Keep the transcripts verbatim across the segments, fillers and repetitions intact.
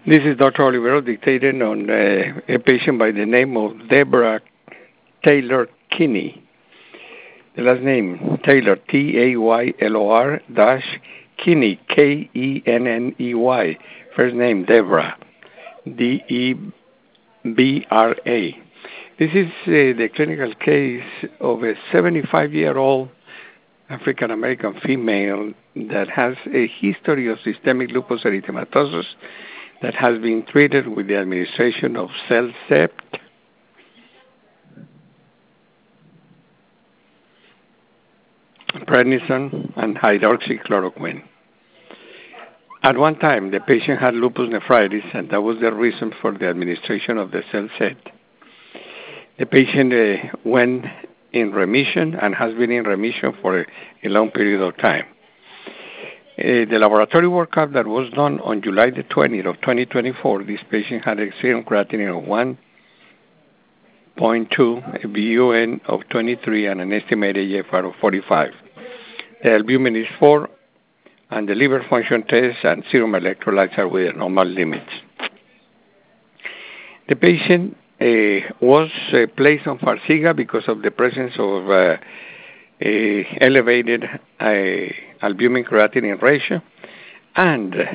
This is Doctor Olivero dictating on uh, a patient by the name of Deborah Taylor Kinney. The last name, Taylor, T A Y L O R dash Kinney, K E N N E Y. First name, Deborah, D E B R A. This is uh, the clinical case of a seventy-five-year-old African-American female that has a history of systemic lupus erythematosus that has been treated with the administration of CellCept, prednisone, and hydroxychloroquine. At one time, the patient had lupus nephritis, and that was the reason for the administration of the CellCept. The patient uh, went in remission and has been in remission for a, a long period of time. Uh, the laboratory workup that was done on July the twentieth of twenty twenty-four, this patient had a serum creatinine of one point two, a B U N of twenty-three, and an estimated E F R of forty-five. The albumin is four, and the liver function test and serum electrolytes are within normal limits. The patient uh, was uh, placed on Farxiga because of the presence of uh, a elevated uh, albumin creatinine ratio, and uh,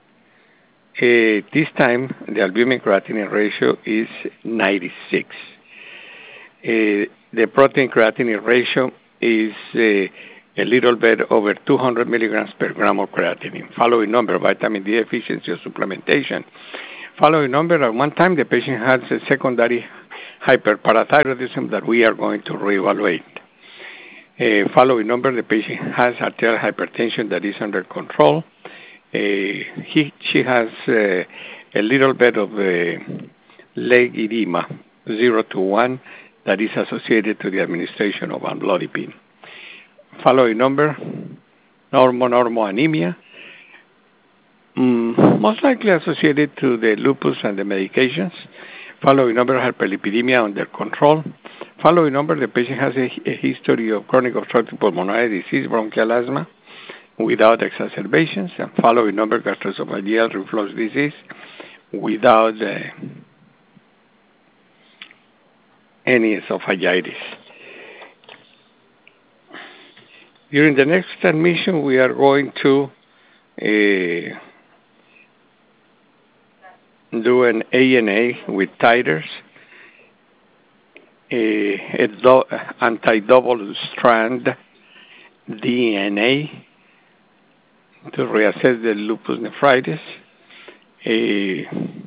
this time the albumin creatinine ratio is ninety-six. Uh, the protein creatinine ratio is uh, a little bit over two hundred milligrams per gram of creatinine. Following number, vitamin D deficiency or supplementation. Following number, at one time the patient has a secondary hyperparathyroidism that we are going to reevaluate. Uh, following number, the patient has arterial hypertension that is under control. Uh, he, she has uh, a little bit of uh, leg edema, zero to one, that is associated to the administration of amlodipine. Following number, normo-normo anemia, mm, most likely associated to the lupus and the medications. Following number, hyperlipidemia under control. Following number, the patient has a, a history of chronic obstructive pulmonary disease, bronchial asthma, without exacerbations. And following number, gastroesophageal reflux disease, without uh, any esophagitis. During the next admission, we are going to uh, do an A N A with titers, a, a do, anti-double strand D N A to reassess the lupus nephritis, a,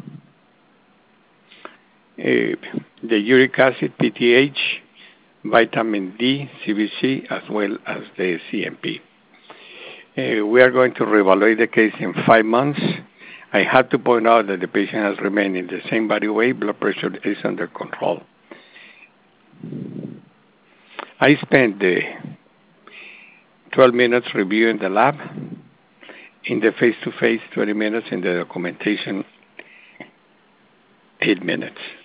a, the uric acid, P T H, vitamin D, C B C, as well as the C M P. Uh, we are going to reevaluate the case in five months. I have to point out that the patient has remained in the same body weight, blood pressure is under control. I spent uh, twelve minutes reviewing the lab, in the face-to-face twenty minutes, in the documentation eight minutes.